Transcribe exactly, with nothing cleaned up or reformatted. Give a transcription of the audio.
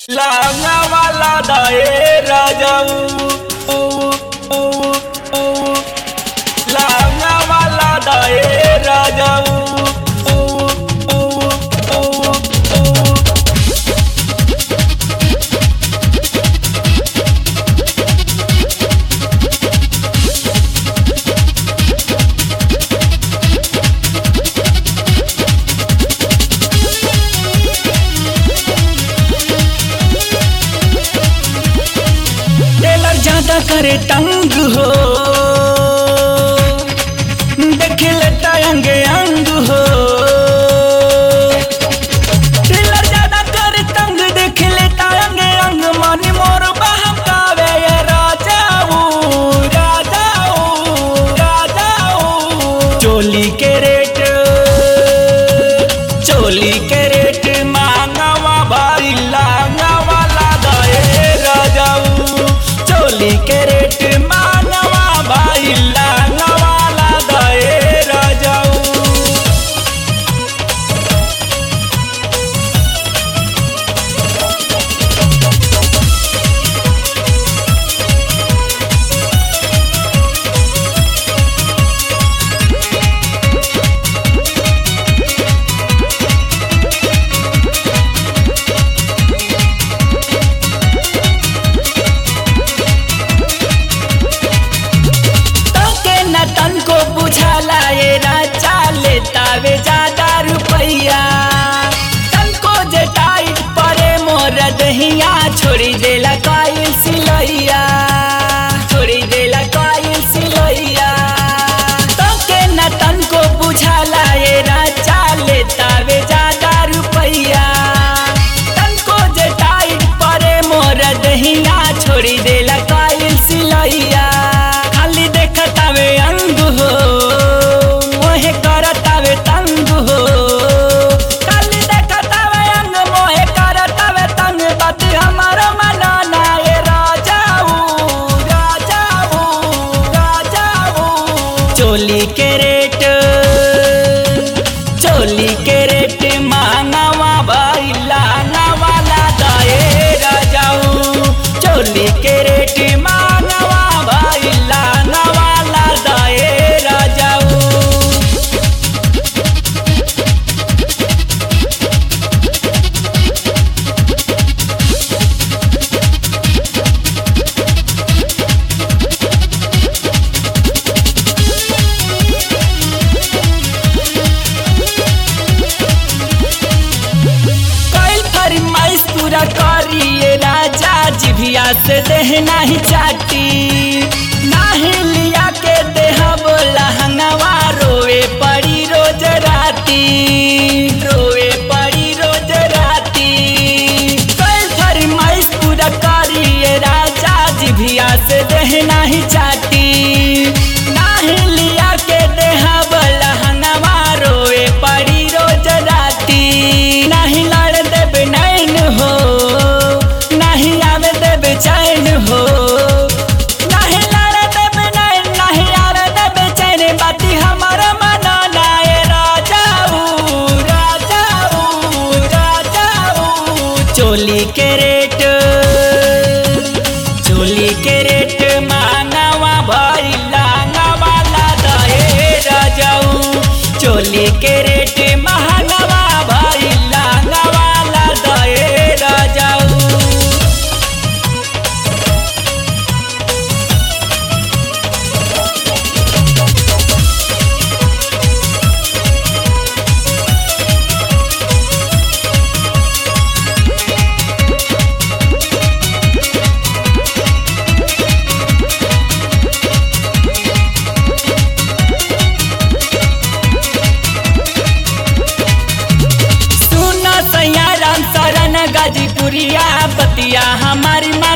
लांगा वाला दाए राजाऊ लांगा वाला दाए राजाऊ ज्यादा करे तंग हो देख लेता अंग अंग हो टेलर ज्यादा करे तंग देख लेता अंग अंग मन मोर बहकावे ये राजाऊ राजाऊ राजाऊ चोली के रेट चोली के रेट मांगवा भाई लांगा वाला दाए राजाऊ चोली के रेट मानवा भाई लांगा वाला दाए राजाऊ तन को बुझाला ये राजा लेता वे ज्यादा रुपैया तन को जे टाइट परे मोर दहिया छोड़ी देला कायल सिलैया छोड़ी देला कायल सिलैया तो के न तन को बुझाला ये राजा लेता वे ज्यादा रुपैया तन को जे टाइट परे मोर दहिया छोड़ी देला कायल सिलैया खाली देखतावे अंग हो मोहे करतावे तंग हो खाली देखतावे अंग मोहे करतावे तंग बात हमारा मना ना ये राजाऊ राजाऊ राजाऊ चोली के रेट चोली के रेट मांगवा भाई लांगा वाला दाए राजाऊ चोली के रेट मांगवा भाई लांगा वाला दाए राजाऊ कल फरमाइश पूरा करिए राजा जिभिया से देह नहीं चाटी नाही लिया के देह बोला हंगवा रोवे पड़ी रोज राती रोवे पड़ी रोज राती कल फरमाइश पूरा करिए राजा जिभिया से देह नहीं चाटी नाही लिया के देह बोला हंगवा रोवे पड़ी रोज राती नहीं लड़ देवे नैन हो नहीं आवे देवे चैन हो नहीं लड़ देवे नैन नहीं आवे देवे चैन बाती हमारा मना नाए राजाऊ राजाऊ राजाऊ चोली के रेट चोली के रेट मांगवा भाई लांगा वाला दाए राजाऊ चोली के रेट मांगवा भाई लांगा वाला दाए राजाऊ गाजीपुरिया बतिया हमारी